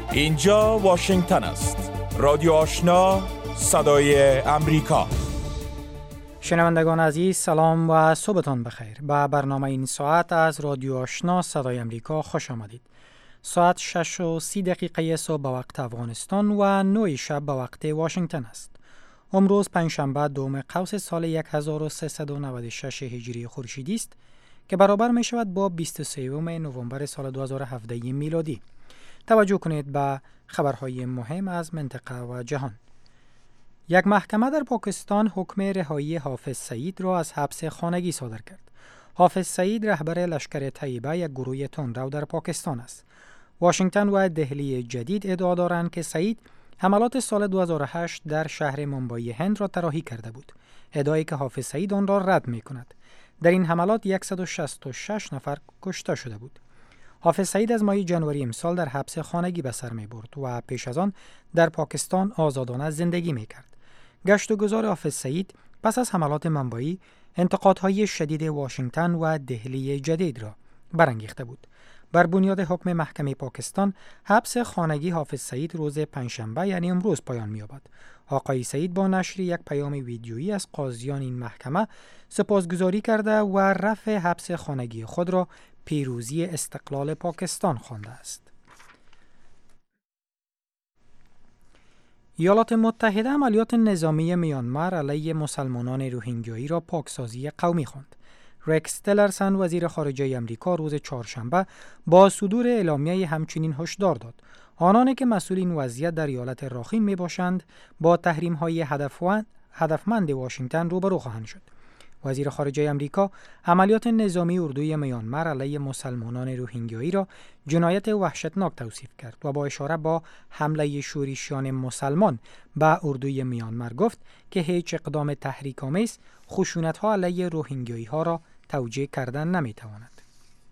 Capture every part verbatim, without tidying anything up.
اینجا واشنگتن است. رادیو آشنا، صدای امریکا. شنوندگان عزیز، سلام و صبحتان بخیر. به برنامه این ساعت از رادیو آشنا صدای امریکا خوش آمدید. ساعت شش و سی دقیقه صبح به وقت افغانستان و نه شب به وقت واشنگتن است. امروز پنجشنبه دوم قوس سال هزار و سیصد و نود و شش هجری خورشیدی است که برابر می شود با بیست و سوم نوامبر سال دو هزار و هفده میلادی. توجه کنید به خبرهای مهم از منطقه و جهان. یک محکمه در پاکستان حکم رهایی حافظ سعید را از حبس خانگی صادر کرد. حافظ سعید رهبر لشکر طیبه، یک گروه تندرو در پاکستان است. واشنگتن و دهلی جدید ادعا دارند که سعید حملات سال دو هزار و هشت در شهر ممبئی هند را طراحی کرده بود. ادعایی که حافظ سعید آن را رد می کند. در این حملات صد و شصت و شش نفر کشته شده بود. حافظ سعید از ماه ژانویه امسال در حبس خانگی به سر می برد و پیش از آن در پاکستان آزادانه زندگی می کرد. گشت و گذار حافظ سعید پس از حملات ممبئی انتقادهای شدید واشنگتن و دهلی جدید را برانگیخته بود. بر بنیاد حکم محکمه پاکستان، حبس خانگی حافظ سعید روز پنجشنبه یعنی امروز پایان می‌یابد. آقای سعید با نشر یک پیام ویدیویی از قاضیان این محکمه سپاسگزاری کرده و رفع حبس خانگی خود را پیروزی استقلال پاکستان خوانده است. ایالات متحده عملیات نظامی میانمار علیه مسلمانان روهینگیایی را پاکسازی قومی خواند. رکس تلرسن وزیر خارجه آمریکا روز چهارشنبه با صدور اعلامیه همچنین هشدار داد آنانی که مسئول این وضعیت در ایالت راخین می باشند با تحریم‌های هدفمند واشنگتن روبرو خواهند شد. وزیر خارجه آمریکا عملیات نظامی اردوی میانمار علیه مسلمانان روهینگیایی را جنایت وحشتناک توصیف کرد و با اشاره با حمله شورشیان مسلمان به اردوی میانمار گفت که هیچ اقدام تحریک‌آمیز خشونت‌ها علیه روهینگیایی‌ها را توجیه کردن نمی‌تواند.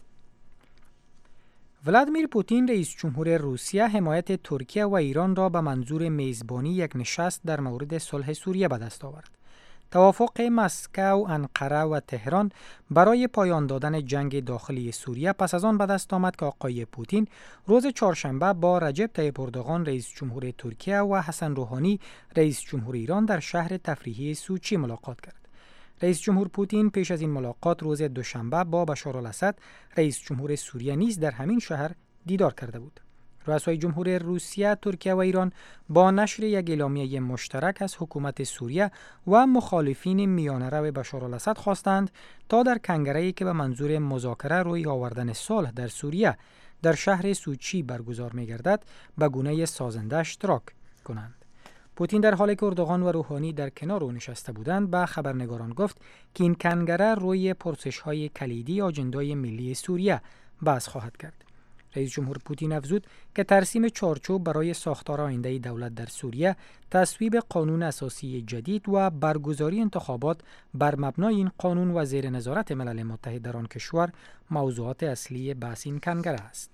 ولادیمیر پوتین رئیس جمهور روسیه حمایت ترکیه و ایران را به منظور میزبانی یک نشست در مورد صلح سوریه به دست آورد. توافق مسکو، انقره و تهران برای پایان دادن جنگ داخلی سوریه پس از آن به دست آمد که آقای پوتین روز چهارشنبه با رجب طیب اردوغان رئیس جمهور ترکیه و حسن روحانی رئیس جمهور ایران در شهر تفریحی سوچی ملاقات کرد. رئیس جمهور پوتین پیش از این ملاقات روز دوشنبه با بشارالاسد رئیس جمهور سوریه نیز در همین شهر دیدار کرده بود. رؤسای جمهور روسیه، ترکیه و ایران با نشر یک اعلامیه مشترک از حکومت سوریه و مخالفین میانه‌رو بشارالاسد خواستند تا در کنگره‌ای که به منظور مذاکره روی آوردن صلح در سوریه در شهر سوچی برگزار می‌گردد به گونه سازنده اشتراک کنند. پوتین در حالی که اردوغان و روحانی در کنار او نشسته بودند به خبرنگاران گفت که این کنگره روی پرسش‌های کلیدی آجندای ملی سوریه بحث خواهد کرد. رئیس جمهور پوتین افزود که ترسیم چارچوب برای ساختار آینده دولت در سوریه، تصویب قانون اساسی جدید و برگزاری انتخابات بر مبنای این قانون و زیر نظارت ملل متحد در آن کشور موضوعات اصلی بحث این کنگره است.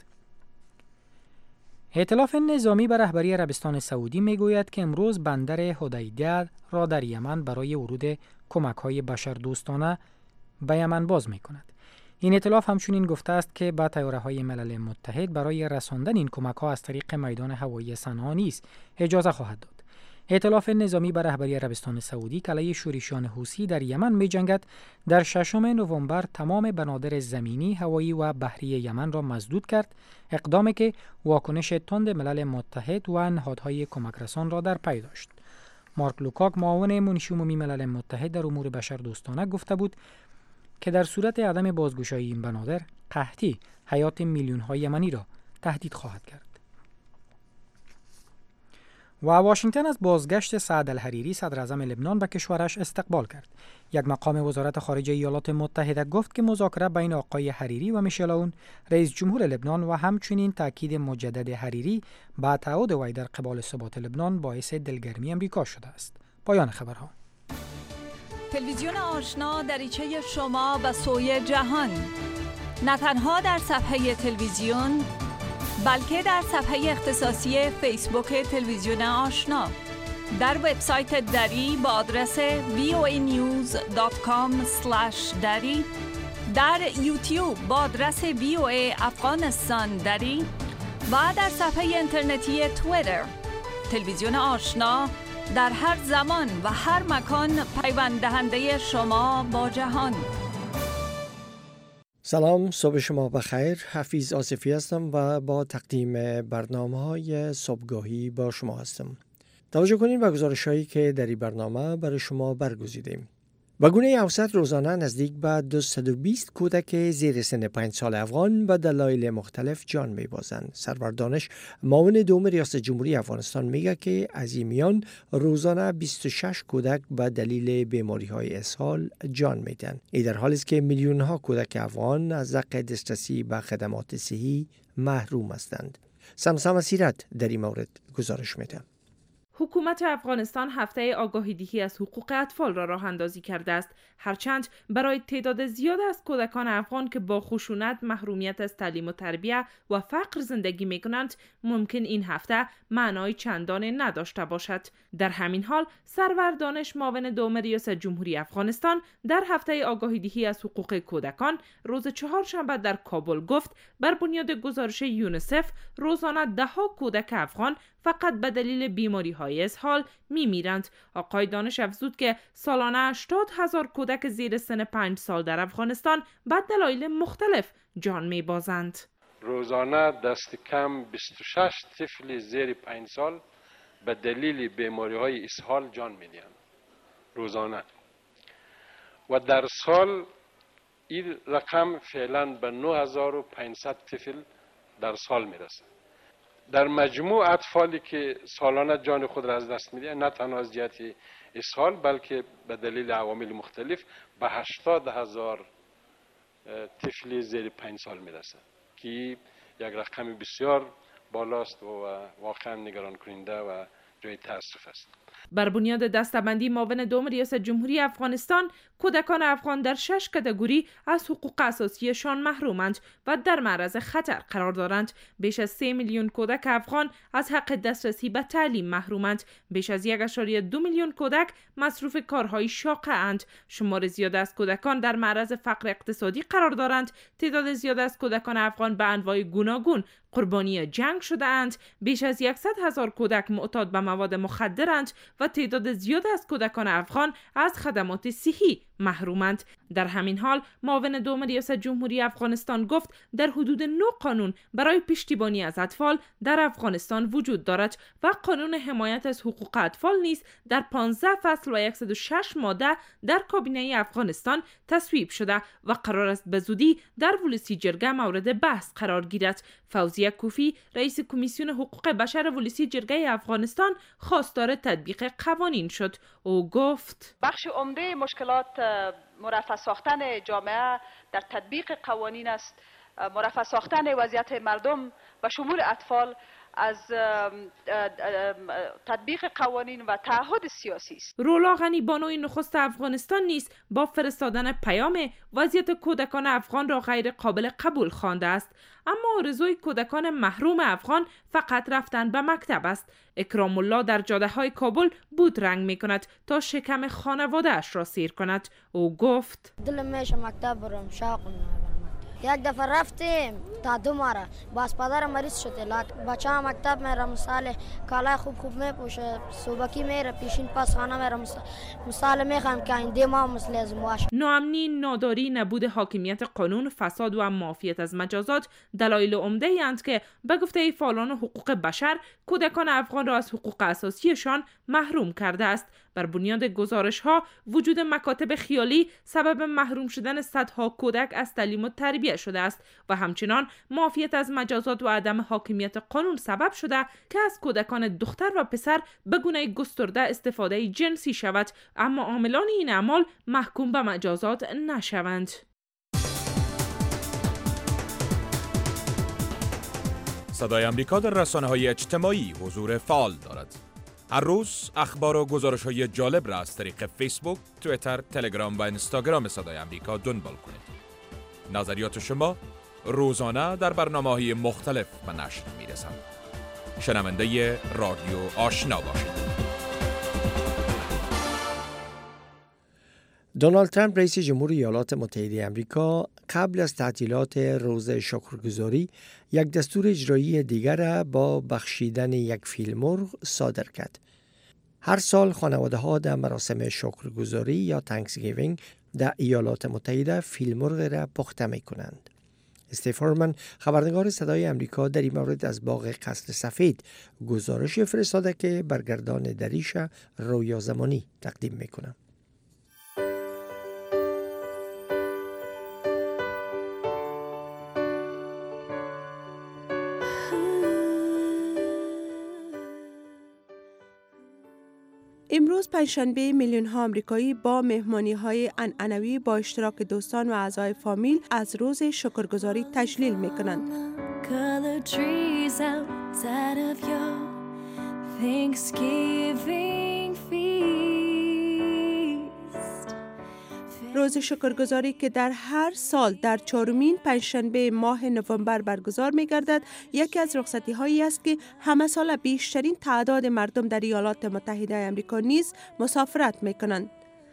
ائتلاف نظامی به رهبری عربستان سعودی میگوید که امروز بندر حدیده را در یمن برای ورود کمک‌های بشردوستانه به یمن باز می‌کند. این ائتلاف همچنین گفته است که با طیاره‌های ملل متحد برای رساندن این کمک‌ها از طریق میدان هوایی صنعا نیز اجازه خواهد داد. ائتلاف نظامی به رهبری عربستان سعودی که علیه شورشیان حوثی در یمن می‌جنگد، در ششم نوامبر تمام بنادر زمینی، هوایی و بحری یمن را مسدود کرد، اقدامی که واکنش تند ملل متحد و نهادهای کمک رسان را در پی داشت. مارک لوکاک، معاون منشی عمومی ملل متحد در امور بشردوستانه، گفته بود که در صورت عدم بازگشایی این بنادر، قحطی حیات میلیون‌های یمنی را تهدید خواهد کرد. و واشنگتن از بازگشت سعد الحریری صدر اعظم لبنان به کشورش استقبال کرد. یک مقام وزارت خارجه ایالات متحده گفت که مذاکره بین آقای حریری و میشل عون رئیس جمهور لبنان و همچنین تاکید مجدد حریری به تعهد وی در قبال ثبات لبنان باعث دلگرمی امریکا شده است. پایان خبرها. تلویزیون آشنا دریچه شما به سوی جهان، نه تنها در صفحه تلویزیون بلکه در صفحه اختصاصی فیسبوک تلویزیون آشنا، در وبسایت دری با آدرس وی او ای نیوز دات کام اسلش دری، در یوتیوب با آدرس وی او ای افغانستان دری و در صفحه اینترنتی توییتر. تلویزیون آشنا در هر زمان و هر مکان پیوند دهنده شما با جهان. سلام، صبح شما بخیر. حفیظ آصفی هستم و با تقدیم برنامه‌های صبحگاهی با شما هستم. توجه کنید به گزارش‌هایی که در این برنامه برای شما برگزیدیم. و گونه اوسط روزانه نزدیک به دویست و بیست کودک زیر سن پنج سال افغان به دلایل مختلف جان می‌بازند. سرور دانش، معاون دوم ریاست جمهوری افغانستان میگه که از این میان روزانه بیست و شش کودک به دلیل بیماری‌های اسهال جان میدن. این در حالی است که میلیون‌ها کودک افغان از حق دسترسی به خدمات صحی محروم هستند. سمسم سیرت در این مورد گزارش میده. حکومت افغانستان هفته آگاهی دهی از حقوق اطفال را راه اندازی کرده است، هرچند برای تعداد زیاد از کودکان افغان که با خشونت، محرومیت از تعلیم و تربیت و فقر زندگی می کنند ممکن این هفته معنای چندان نداشته باشد. در همین حال سرور دانش، معاون دوم ریاست جمهوری افغانستان، در هفته آگاهی دهی از حقوق کودکان روز چهارشنبه در کابل گفت بر بنیاد گزارش یونیسف روزانه ده ها کودک افغان فقط به دلیل بیماری های اسهال می میرند. آقای دانش افزود که سالانه هشتاد هزار کودک زیر سن پنج سال در افغانستان به دلایل مختلف جان می بازند. روزانه دست کم بیست و شش طفل زیر پنج سال به دلیل بیماری های اسهال جان می دهند. روزانه. و در سال این رقم فعلا به نه هزار و پانصد طفل در سال می رسد. در مجموع اطفالی که سالانه جان خود را از دست می‌دهند، نه تنها از جهت اسهال بلکه به دلیل عوامل مختلف به هشتاد هزار طفل زیر پنج سال میرسد که یک رقم بسیار بالاست و واقعا نگران کننده و جای تأسف است. بر بنیاد دسته‌بندی معاون دوم ریاست جمهوری افغانستان، کودکان افغان در شش کاتگوری از حقوق اساسیشان محرومند و در معرض خطر قرار دارند. بیش از سه میلیون کودک افغان از حق دسترسی به تعلیم محرومند. بیش از یک ممیز دو میلیون کودک مصروف کارهای شاقه اند. شمار زیاد از کودکان در معرض فقر اقتصادی قرار دارند. تعداد زیاد از کودکان افغان به انواع گوناگون قربانی جنگ شده اند. بیش از صد هزار کودک معتاد به مواد مخدرند و تعداد زیاد از کودکان افغان از خدمات صحی محرومند. در همین حال معاون دوم ریاست جمهوری افغانستان گفت در حدود نه قانون برای پشتیبانی از اطفال در افغانستان وجود دارد و قانون حمایت از حقوق اطفال نیز در پانزده فصل و صد و شش ماده در کابینه افغانستان تصویب شده و قرار است به زودی در ولسی جرگه مورد بحث قرار گیرد. فوزیه کوفی، رئیس کمیسیون حقوق بشر ولسی جرگه افغانستان، خواستار تطبیق قوانین شد. او گفت بخش عمده مشکلات مرفه ساختن جامعه در تطبیق قوانین است. مرفه ساختن وضعیت مردم و شمول اطفال از تطبیق قوانین و تعهد سیاسی است. رولا غنی، بانوی نخست افغانستان، نیز با فرستادن پیام وضعیت کودکان افغان را غیر قابل قبول خوانده است. اما آرزوی کودکان محروم افغان فقط رفتن به مکتب است. اکرام الله در جاده های کابل بود رنگ می کند تا شکم خانواده اش را سیر کند. او گفت دلم میشه مکتب برم، شوق یک دفعه رفتیم تا دو ماره باز پدر مریض شده، لکن بچه ها مکتب میره، مثال کالای خوب خوب میپوشه، صبحکی میره، پیشین پس خانه میره، مثال میخوایم که این دی ما مثل از مواش. ناامنی، ناداری، نبود حاکمیت قانون، فساد و معافیت از مجازات دلایل عمده اند که به گفته فعالان حقوق بشر کودکان افغان را از حقوق اساسیشان محروم کرده است. بر بنیاد گزارش ها وجود مکاتب خیالی سبب محروم شدن صدها کودک از تعلیم و تربیت شده است و همچنان معافیت از مجازات و عدم حاکمیت قانون سبب شده که از کودکان دختر و پسر به گونه گسترده استفاده جنسی شود، اما عاملان این اعمال محکوم به مجازات نشوند. صدای امریکا در رسانه‌های اجتماعی حضور فعال دارد. هر روز اخبار و گزارش‌های جالب را از طریق فیسبوک، توییتر، تلگرام و اینستاگرام صدای امریکا دنبال کنید. نظریات شما روزانه در برنامه‌های مختلف به نشر می‌رسند. شنونده رادیو آشنا باشید. دونالد ترامپ رئیس جمهور ایالات متحده آمریکا قبل از تعطیلات روز شکرگزاری یک دستور اجرایی دیگر را با بخشیدن یک فیلمرغ صادر کرد. هر سال خانواده ها در مراسم شکرگزاری یا تانکسگیوینگ در ایالات متحده فیلمرغ را پخته می کنند. استیو هرمن خبرنگار صدای امریکا در این مورد از باغ قصر سفید گزارش فرستاده که برگردان دریش رویا زمانی تقدیم می کنم. امروز پنجشنبه میلیون ها آمریکایی با مهمانی های عنعنوی با اشتراک دوستان و اعضای فامیل از روز شکرگزاری تجلیل می کنند. روز شکرگزاری که در هر سال در چهارمین پنجشنبه ماه نوامبر برگزار می گردد، یکی از رخصتی هایی است که همه سال بیشترین تعداد مردم در ایالات متحده آمریکا نیز مسافرت می کنند.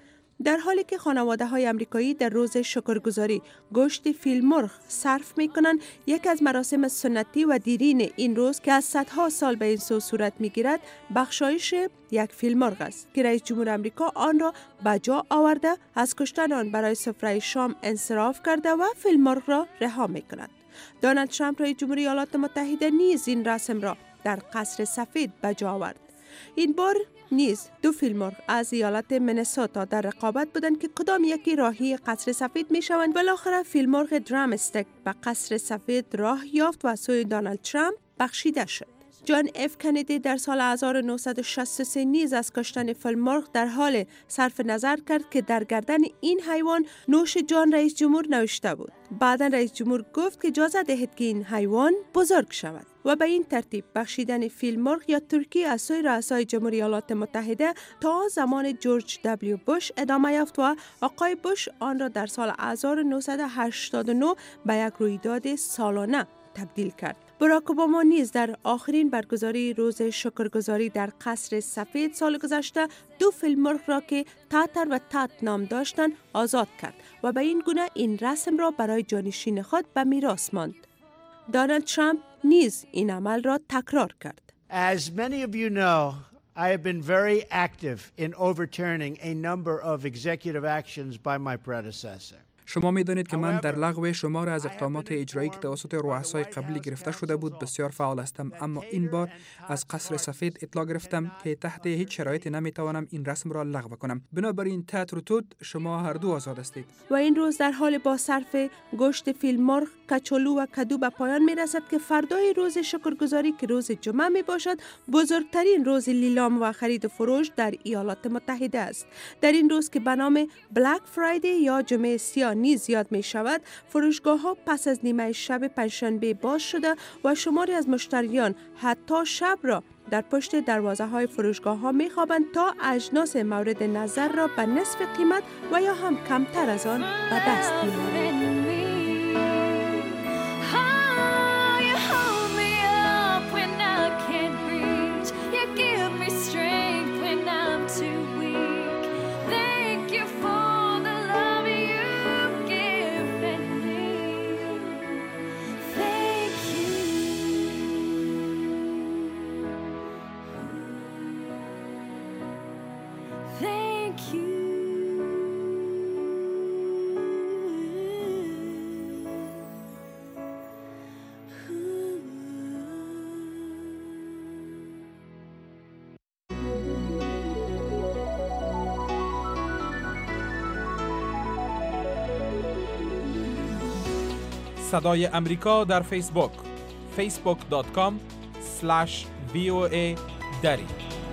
در حالی که خانواده های آمریکایی در روز شکرگزاری گوشت فیلمرغ صرف می کنند، یکی از مراسم سنتی و دیرین این روز که از صدها سال به این سو صورت می گیرد، بخشایش یک فیلمرغ است که رئیس جمهور آمریکا آن را به جا آورده، از کشتن آن برای سفره شام انصراف کرده و فیلمرغ را رها می کند. دونالد ترامپ رئیس جمهور ایالات متحده نیز این رسم را در قصر سفید به جا آورد. این بار نیز دو فیلمرغ از ایالت منیسوتا در رقابت بودند که کدام یکی راهی قصر سفید می شوند. بالاخره فیلمرغ درام استیک به قصر سفید راه یافت و سوی دونالد ترامپ بخشیده شد. جان اف کندی در سال هزار و نهصد و شصت و سه نیز از کشتن فیلمرغ در حال صرف نظر کرد که در گردن این حیوان نوش جان رئیس جمهور نوشته بود. بعدا رئیس جمهور گفت که اجازه دهید که این حیوان بزرگ شود و به این ترتیب بخشیدن فیلمرغ یا ترکی از سوی رؤسای جمهوری ایالات متحده تا زمان جورج دبلیو بوش ادامه یافت و آقای بوش آن را در سال هزار و نهصد و هشتاد و نه به یک رویداد سالانه تبدیل کرد. باراک اوباما نیز در آخرین برگزاری روز شکرگزاری در قصر سفید سال گذشته دو فیلمرغ را که تاتر و تات نام داشتند آزاد کرد و به این گونه این رسم را برای جانشین خود به میراث ماند. دونالد ترامپ نیز این عمل را تکرار کرد. As many of you know, I have been very active in overturning a number of executive actions by my predecessor. شما می دانید که من در لغو شمار از اقدامات اجرایی که توسط رؤسای قبلی گرفته شده بود بسیار فعال هستم، اما این بار از قصر سفید اطلاع گرفتم که تحت هیچ شرایطی نمی توانم این رسم را لغو کنم. بنابراین تات و توت شما هر دو آزاد هستید. و این روز در حال با صرف گوشت فیلمرغ، کچالو و کدو به پایان می رسد که فردای روز شکرگزاری که روز جمعه می باشد بزرگترین روز لیلام و خرید و فروش در ایالات متحده است. در این روز که به نام بلک فرایدی یا جمعه سیاه نیز زیاد می شود، فروشگاه ها پس از نیمه شب پنجشنبه باز شده و شماری از مشتریان حتی شب را در پشت دروازه های فروشگاه ها می خوابند تا اجناس مورد نظر را به نصف قیمت و یا هم کمتر از آن به دست بیاورند. صدای امریکا در فیسبوک فیسبوک دات کام اسلش وی او ای دری.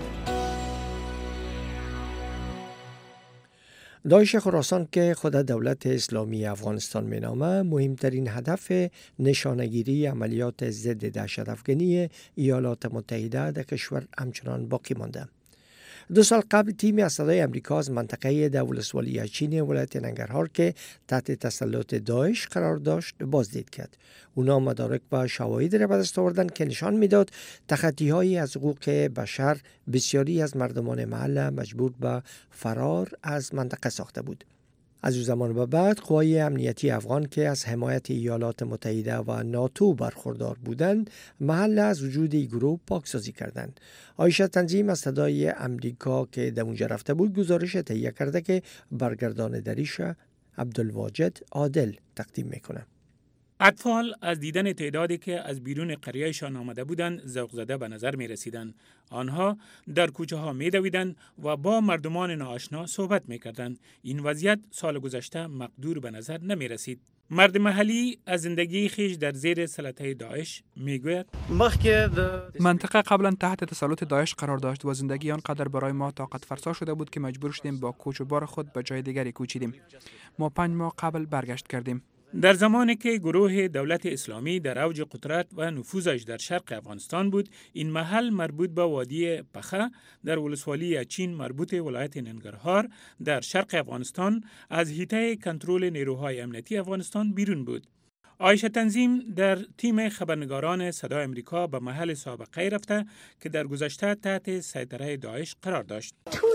داعش خراسان که خود دولت اسلامی افغانستان مینامه، مهمترین هدف نشانگیری عملیات ضد دهشت‌افکنی ایالات متحده در کشور همچنان باقی مانده. دو سال قبل تیمی از صدای امریکا از منطقه دولت‌ولایت چین ولایت ننگرهار که تحت تسلط داعش قرار داشت بازدید کرد. اونا مدارک و شواهدی را به دست آوردند که نشان میداد تخطی‌هایی از حقوق بشر بسیاری از مردمان محل مجبور به فرار از منطقه ساخته بود. از او زمان به بعد قوای امنیتی افغان که از حمایت ایالات متحده و ناتو برخوردار بودند محل از وجود این گروه پاکسازی کردند. عایشه تنظیم از صدای امریکا که در اونجا رفته بود گزارش تهیه کرده که برگردان دریش عبدالواجد عادل تقدیم میکنه. اطفال از دیدن تعدادی که از بیرون قریهشان آمده بودند ذوق زده به نظر می رسیدند. آنها در کوچه ها می دویدند و با مردمان ناآشنا صحبت می کردند. این وضعیت سال گذشته مقدور به نظر نمی رسید. مرد محلی از زندگی خیش در زیر سلطه داعش می گوید منطقه قبلا تحت تسلط داعش قرار داشت و زندگی آنقدر برای ما طاقت فرسا شده بود که مجبور شدیم با کوچ و بار خود به جای دیگری کوچیدیم. ما پنج ماه قبل برگشت کردیم. در زمانی که گروه دولت اسلامی در اوج قدرت و نفوذش در شرق افغانستان بود، این محل مربوط به وادی پخه در ولسوالی چین مربوط ولایت ننگرهار در شرق افغانستان از حیطه کنترل نیروهای امنیتی افغانستان بیرون بود. عایشه تنظیم در تیم خبرنگاران صدای امریکا به محل سابقه رفته که در گذشته تحت سیطره داعش قرار داشت.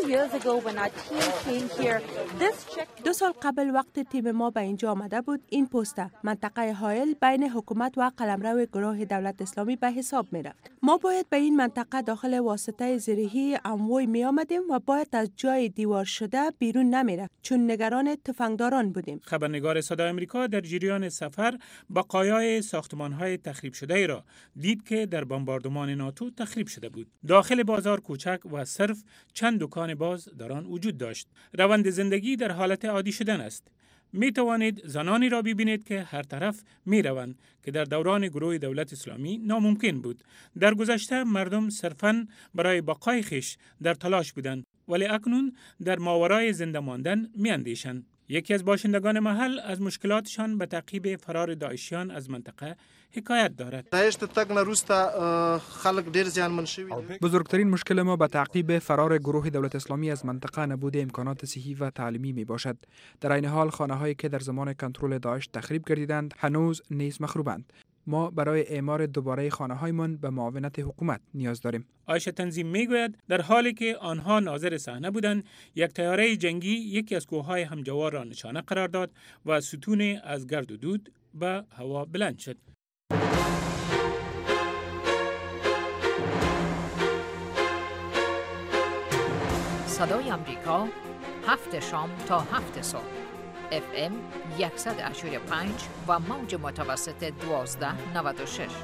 دو سال قبل وقت تیم ما به اینجا آمده بود، این پست منطقه حائل بین حکومت و قلمرو گروه دولت اسلامی به حساب می رفت. ما باید به این منطقه داخل واسطه زیرهی اموی می آمدیم و باید از جای دیوار شده بیرون نمی رفت چون نگران تفنگداران بودیم. خبرنگار صدای امریکا در جریان سفر بقایای ساختمان‌های تخریب شده ای را دید که در بمباردمان ناتو تخریب شده بود. داخل بازار کوچک و صرف چند دکان باز در آن وجود داشت. روند زندگی در حالت عادی شدن است. می توانید زنانی را ببینید که هر طرف می روند که در دوران گروه دولت اسلامی ناممکن بود. در گذشته مردم صرفاً برای بقای خیش در تلاش بودند ولی اکنون در ماورای زنده ماندن می اندیشند. یکی از باشندگان محل از مشکلاتشان به تعقیب فرار داعشیان از منطقه حکایت دارد. بزرگترین مشکل ما به تعقیب فرار گروه دولت اسلامی از منطقه نبود امکانات صحی و تعلیمی می باشد. در این حال خانه هایی که در زمان کنترل داعش تخریب گردیدند هنوز نیز مخروبند. ما برای اعمار دوباره خانه هایمان به معاونت حکومت نیاز داریم. عایشه تنظیم میگوید در حالی که آنها ناظر صحنه بودند، یک طیاره جنگی یکی از کوههای همجوار را نشانه قرار داد و ستون از گرد و دود به هوا بلند شد. صدای امریکا هفت شام تا هفت صبح اف ام صد و هشتاد و پنج و موج متوسط دوازده نود و شش.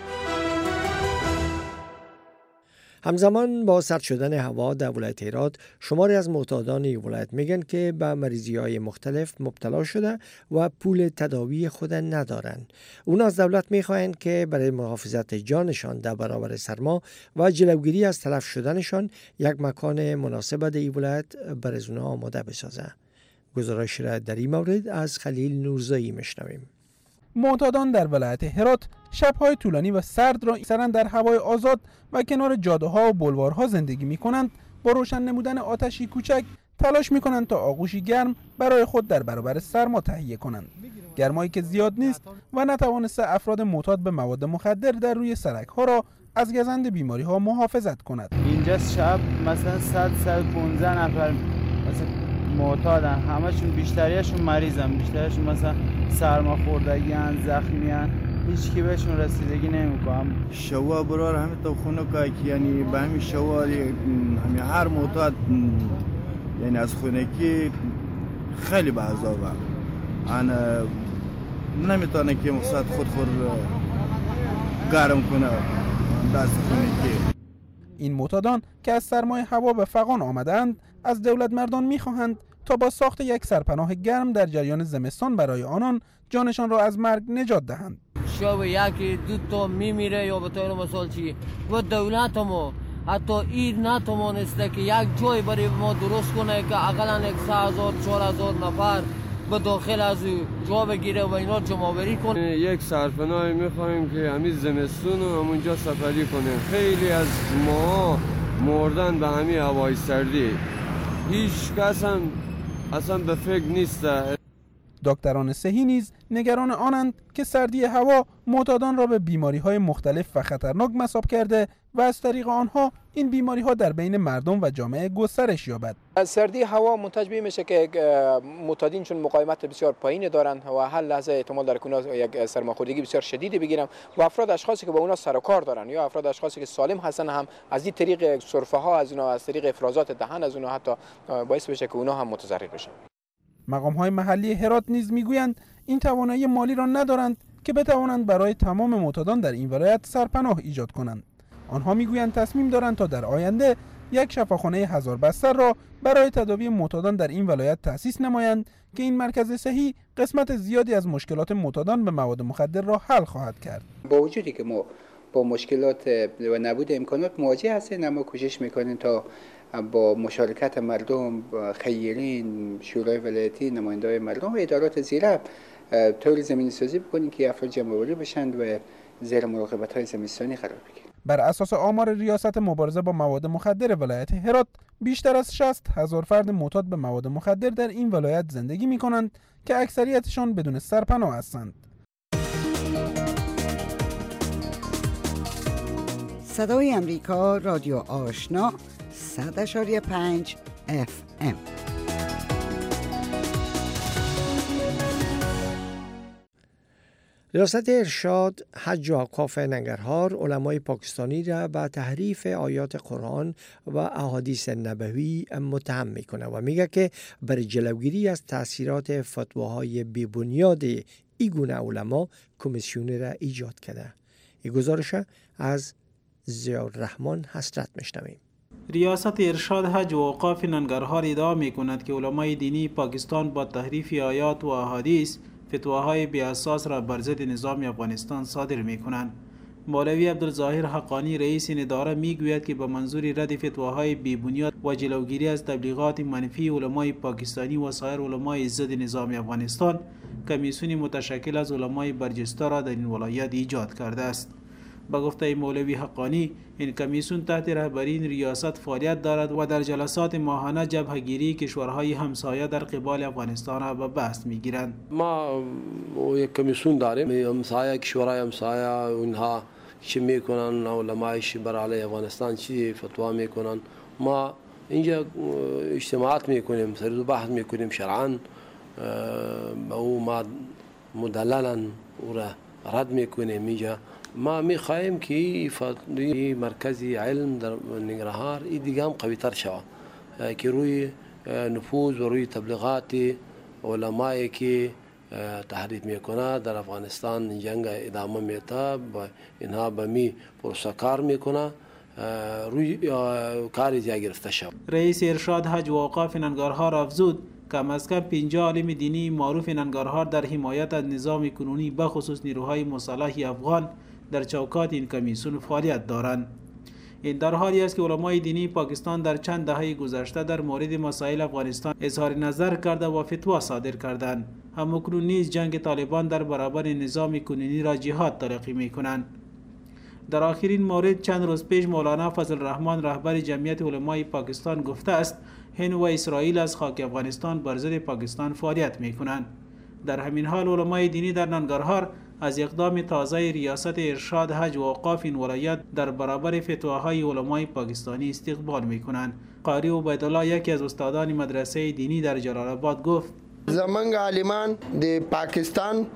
همزمان با سرد شدن هوا در ولایت هرات شماری از معتادان این ولایت میگن که به مریضی‌های مختلف مبتلا شده و پول تداوی خود ندارند. اونا از دولت میخواهند که برای محافظت جانشان در برابر سرما و جلوگیری از تلف شدنشان یک مکان مناسب در این ولایت برای اونا آماده بسازه. گزارش را در این مورد از خلیل نورزایی میشنویم. معتادان در ولایت هرات شب‌های طولانی و سرد را اکثراً در هوای آزاد و کنار جاده‌ها و بلوارها زندگی می‌کنند. با روشن نمودن آتشی کوچک تلاش می‌کنند تا آغوشی گرم برای خود در برابر سرما تهیه کنند. گرمایی که زیاد نیست و نتوانسته افراد معتاد به مواد مخدر در روی سرک‌ها را از گزند بیماری‌ها محافظت کند. اینجا شب مثلا صد صد و پانزده نفر مثلا معتادن، همشون بیشتریشون مریضن، بیشتریشون مثلا سرما خوردگی ان، زخمی ان، هیچ کی بهشون رسیدگی نمیکنم. شوا برار همه تو خونه که یعنی به همین شوا همین هر معتاد یعنی از خونه کی خیلی به عذابه. انا نمیتونه که مقصد خود خود گرم کنه دست خونه کی. این معتادان که از سرمای هوا به فغان آمدند از دولت مردان می‌خواهند تا با ساخت یک سرپناه گرم در جریان زمستان برای آنان جانشان را از مرگ نجات دهند. شب یکی دو تا میمیره یا به طور مثال چی و دولت ما حتی این نتوانسته که یک جای برای ما درست کنه که اقلا یک سه هزار چهار هزار نفر به داخل از جا بگیره و اینا جمع‌آوری کنه. یک سرپناهی می‌خوایم که همین زمستون رو همونجا سفری کنه. خیلی از ما مردن به همین هوای سردی. هیچ کس هم اصلا به فکر نیست. دکتران صحی نیز نگران آنند که سردی هوا معتادان را به بیماری‌های مختلف و خطرناک مصاب کرده و از طریق آنها این بیماری‌ها در بین مردم و جامعه گسترش یابد. از سردی هوا منتج میشه که معتادین چون مقاومت بسیار پایین دارند و هر لحظه احتمال داره که اونا یک سرماخوردگی بسیار شدیدی بگیرن و افراد اشخاصی که با اونا سر و کار دارن یا افراد اشخاصی که سالم هستن هم از این طریق سرفه ها از اونا، از طریق افرازات دهن از اونا حتی باعث بشه که اونا هم متضرر بشن. مقام‌های محلی هرات نیز میگویند این توانایی مالی را ندارند که بتوانند برای تمام معتادان در این ولایت سرپناه ایجاد کنند. آنها میگویند تصمیم دارند تا در آینده یک شفاخانه هزار بستر را برای تداوی معتادان در این ولایت تأسیس نمایند که این مرکز صحی قسمت زیادی از مشکلات معتادان به مواد مخدر را حل خواهد کرد. با وجودی که ما با مشکلات و نبود امکانات مواجه هستیم، اما کوشش میکنیم تا با مشارکت مردم، خیرین، شورای ولایتی، نماینده‌های مردم و ادارات زیرا طور زمینی سازی بکنیم که افراد جمع‌آوری بشند و زیر مراقبت‌های زمستانی قرار بگیرند. بر اساس آمار ریاست مبارزه با مواد مخدر ولایت هرات، بیشتر از شصت هزار فرد معتاد به مواد مخدر در این ولایت زندگی می‌کنند که اکثریتشان بدون سرپناه هستند. صدای امریکا، رادیو آشنا، صد اشاری پنج اف ام. ریاست ارشاد حج و اوقاف ننگرهار علمای پاکستانی را به تحریف آیات قرآن و احادیث نبوی متهم میکنه و میگه که برای جلوگیری از تاثیرات فتواهای بی‌بنیاد این گونه علما کمیسیون را ایجاد کرده. این گزارش از ضیاءالرحمن حسرت میشنویم. ریاست ارشاد حج و اوقاف ننگرهار ادعا میکند که علمای دینی پاکستان با تحریف آیات و احادیث فتواهای بی اساس را بر ضد نظام افغانستان صادر میکنند. مولوی عبدالظاهر حقانی رئیس این اداره میگوید که به منظور رد فتواهای بی بنیاد و جلوگیری از تبلیغات منفی علمای پاکستانی و سایر علمای ضد نظام افغانستان، کمیسیونی متشکل از علمای برجسته را در این ولایت ایجاد کرده است. با گفته مولوی حقانی، این کمیسیون تحت رهبری این ریاست فعالیت دارد و در جلسات ماهانه جبهه‌گیری کشورهای همسایه در قبال افغانستان را به بحث میگیرند. ما یک کمیسیون داریم، همسایه کشورهای همسایه اونها چی میکنن، علمایش بر علیه افغانستان چی فتوا میکنن، ما اینجا اجتماعات میکنیم، سر و بحث میکنیم شرعاً، او ما مدللا او را رد میکنیم. اینجا ما میخواهیم که مرکزی علم در ننگرهار این دیگه هم قوی تر شود که روی نفوذ و روی تبلیغات علمایی که تحریف میکنه در افغانستان جنگ ادامه میده، اینها به می پروسه کار میکنه، روی کاری جا گرفته شد. رئیس ارشاد حج و اوقاف ننگرهار افزود کم از کم پنجاه عالم دینی معروف ننگرهار در حمایت از نظام کنونی به خصوص نیروهای مسلح افغان در چوکات این کمیسیون فعالیت دارند. این در حالی است که علمای دینی پاکستان در چند دهه گذشته در مورد مسائل افغانستان اظهار نظر کرده و فتوا صادر کردند. همکنون نیز جنگ طالبان در برابر نظام کنونی را جهاد تلقی می‌کنند. در آخرین مورد چند روز پیش مولانا فضل الرحمن رهبر جمعیت علمای پاکستان گفته است هند و اسرائیل از خاک افغانستان بر ضد پاکستان فعالیت می‌کنند. در همین حال علمای دینی در ننگرهار از اقدام تازه ریاست ارشاد حج و اوقاف این ولایت در برابر فتواهای علمای پاکستانی استقبال می‌کنند. قاری عبیدالله یکی از استادان مدرسه دینی در جلال آباد گفت زمانگ عالمان د پاکستان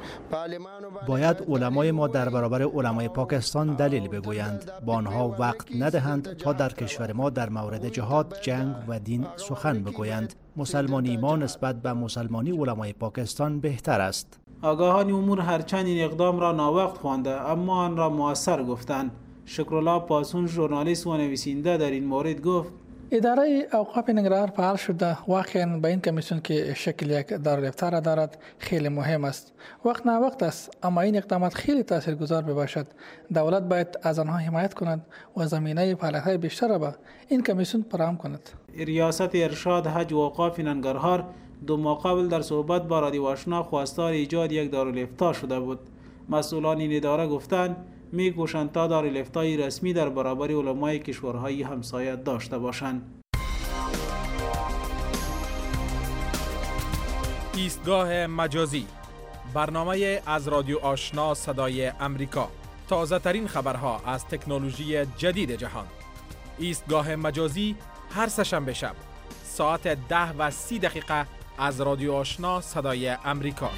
باید علمای ما در برابر علمای پاکستان دلیل بگویند، با آنها وقت ندهند تا در کشور ما در مورد جهاد، جنگ و دین سخن بگویند. مسلمانی ما نسبت به مسلمانی علمای پاکستان بهتر است. آگاهان امور هرچند این اقدام را ناوقت خوانده اما آن را مؤثر گفتند. شکرالله پاسون ژورنالیست و نویسنده در این مورد گفت اداره اوقاف ننگرهار فعال شده واقعا به این کمیسیون که شکل یک دارالافتا دارد خیلی مهم است. وقت نه وقت است اما این اقدامات خیلی تاثیرگذار بباشد. دولت باید از آنها حمایت کند و زمینه فعالیت‌های بیشتر را به این کمیسیون فراهم کند. ریاست ارشاد حج و اوقاف ننگرهار دو ماه قبل در صحبت با رادیو آشنا خواستار ایجاد یک دارالافتا شده بود. مسئولان این اداره گفتند می‌کوشند تا دارالفتای رسمی در برابر علمای کشورهای همسایه داشته باشند. ایستگاه مجازی، برنامه از رادیو آشنا صدای امریکا. تازه ترین خبرها از تکنولوژی جدید جهان. ایستگاه مجازی هر سه‌شنبه شب ساعت ده و سی دقیقه از رادیو آشنا صدای امریکا.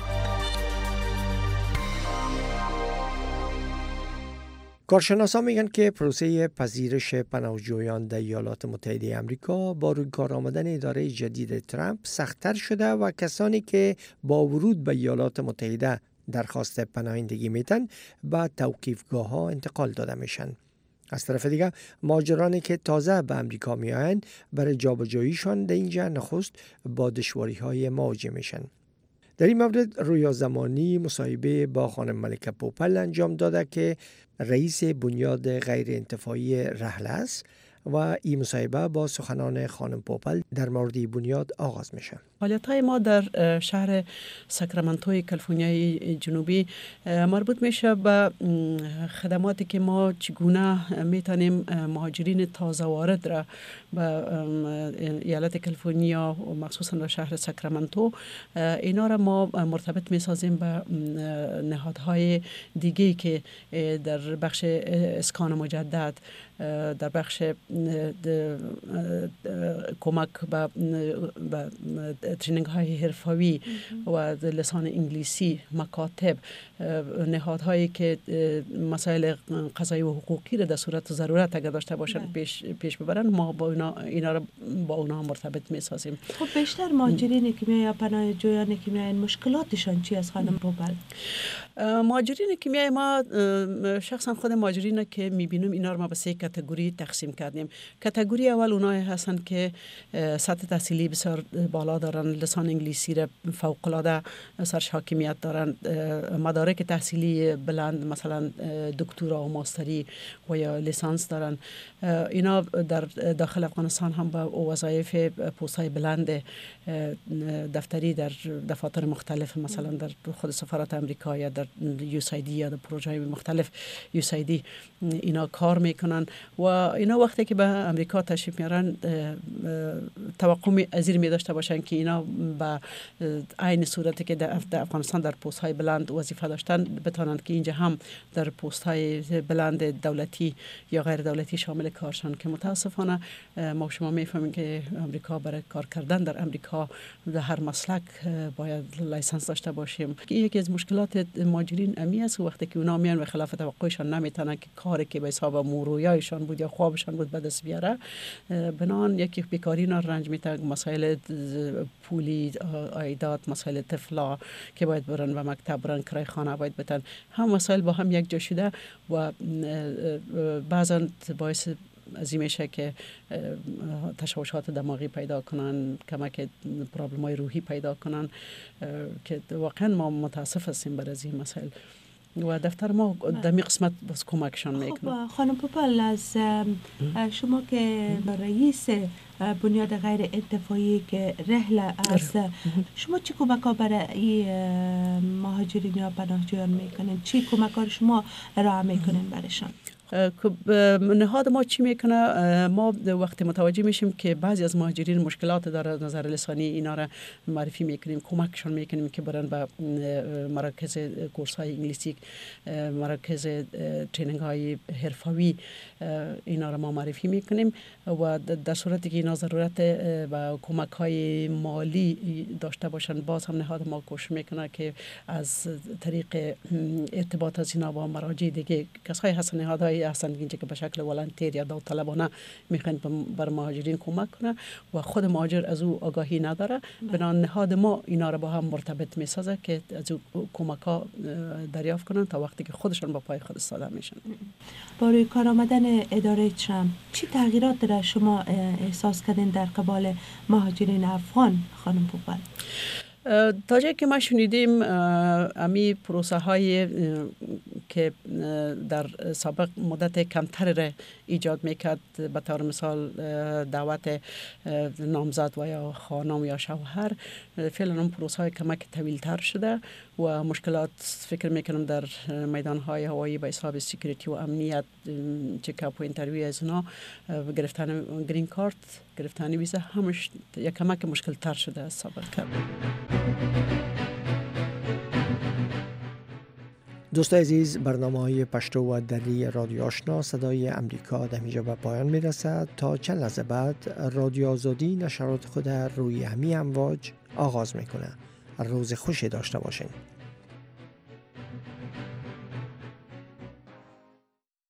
کارشناسان میگن که پروسه پذیرش پناهجویان در ایالات متحده آمریکا با روی کار آمدن اداره جدید ترامپ سخت‌تر شده و کسانی که با ورود به ایالات متحده درخواست پناهندگی میتن به توقیفگاه ها انتقال داده میشن. از طرف دیگه مهاجرانی که تازه به امریکا میآیند برای جابجاییشان در اینجا نخست با دشواری های مواجه میشن. در این مورد رویا زمانی مصاحبه با خانم ملکه پوپل انجام داده که رئیس بنیاد غیر انتفاعی رحله است و این مصاحبه با سخنان خانم پوپل در مورد بنیاد آغاز میشه. فعالیت‌های ما در شهر ساکرامنتوی کالیفرنیای جنوبی مربوط میشه به خدماتی که ما چگونه میتونیم مهاجرین تازه وارد را به ایالت کالیفرنیا و مخصوصا در شهر ساکرامنتو اینا را ما مرتبط میسازیم به نهادهای دیگه که در بخش اسکان مجدد، در بخش کمک به ترینینگ های حرفوی و لسان انگلیسی، مکاتب، نهادهایی که مسائل قضایی و حقوقی را در صورت ضرورت اگر داشته باشن پیش پیش ببرن، ما با اینا اینا را با اونها مرتبط میسازیم. خب بیشتر مهاجرین که میای یا پناهجویان که میاین مشکلاتشان چی است خانم پوپل؟ مهاجرین که میای ما شخصا خود مهاجرین که میبینیم اینا رو ما به سه کاتگوری تقسیم کردیم. کاتگوری اول اونایی هستن که سطح تحصیلی بسیار بالا دارن، لسان انگلیسی را فوق العاده سرش حاکمیت دارن، مدارک تحصیلی بلند مثلا دکترا و ماستری و یا لیسانس دارن. اینا در داخل افغانستان هم با وظایف پست‌های بلند دفتری در دفاتر مختلف مثلا در خود سفارت امریکا یا در یو اس ای دی یا در پروژه‌های مختلف یو اس ای دی اینا کار میکنن و اینا وقتی که به امریکا تشریف میارن توقع ازیر می داشته باشن که اینا به عین صورتی که در افغانستان در پست های بلند وظیفه داشتن بتونند که اینجا هم در پست های بلند دولتی یا غیر دولتی شامل کارشان، که متاسفانه ما شما میفهمیم که امریکا برای کار کردن در امریکا در هر مسلک باید لایسنس داشته باشیم. یکی از مشکلات مهاجرین امی است وقتی که اونا میان و خلاف توقعشان نمیتونن که کاری که به حساب مورویایشان بود یا خوابشان بود به دست بیاره، بنان یکی بیکاری نا رنج میته، مسائل پولی عایدات، مسائل طفلا که باید برن و مکتب برن، کرای خانه باید بتن، هم مسائل با هم یک جا شده و بعضا باعث از این میشه که تشوشات دماغی پیدا کنن، کمک پرابلم های روحی پیدا کنن که واقعا ما متاسف هستیم بر از این مسائل و دفتر ما در می قسمت بس کمکشان میکنه. خب خانم پوپل، از شما که رئیس بنیاد غیر انتفاعی که رحله است، شما چی کمک ها برای مهاجرین یا پناهجویان میکنین؟ چی کمک ها شما ارائه میکنین برشان؟ نهاد ما چی میکنه؟ ما وقتی متوجه میشیم که بعضی از مهاجرین مشکلات داره نظر لسانی، اینا را معرفی میکنیم، کمکشون میکنیم که برن به مراکز کورس های انگلیسی، مراکز ترینینگ های حرفوی، اینا را ما معرفی میکنیم و در صورتی که اینا ضرورت و کمک های مالی داشته باشن، باز هم نهاد ما کوشش میکنه که از طریق ارتباط از اینا با مراجع دیگه، کسایی هستن نهادهای هستند اینجا که به شکل والنتیر یا داوطلبانه میخوان بر مهاجرین کمک کنه و خود مهاجر از او آگاهی نداره، بنابراین نهاد ما اینا رو با هم مرتبط میسازه که از او کمک ها دریافت کنن تا وقتی که خودشون با پای خود ایستاده میشن. با روی کار آمدن اداره ترامپ چی تغییرات داره شما احساس کردین در قبال مهاجرین افغان خانم پوپل؟ تا جایی که ما شنیدیم امی پروسه های که در سابق مدت کمتر را ایجاد میکرد، به طور مثال دعوت نامزد و یا خانم یا شوهر، فعلا اون پروسه های کمک طویل تر شده و مشکلات فکر میکنم در میدان های هوایی به حساب سکیوریتی و امنیت، چکاپ و اینترویو از اونا، گرفتن گرین کارت، گرفتن ویزا، همش یک کمک مشکل تر شده از سابق کرد. دوست عزیز، برنامه های پشتو و دری رادیو آشنا صدای امریکا در اینجا به پایان می رسد. تا چند لحظه بعد رادیو آزادی نشرات خود روی همین امواج آغاز میکنه. روز خوشی داشته باشین.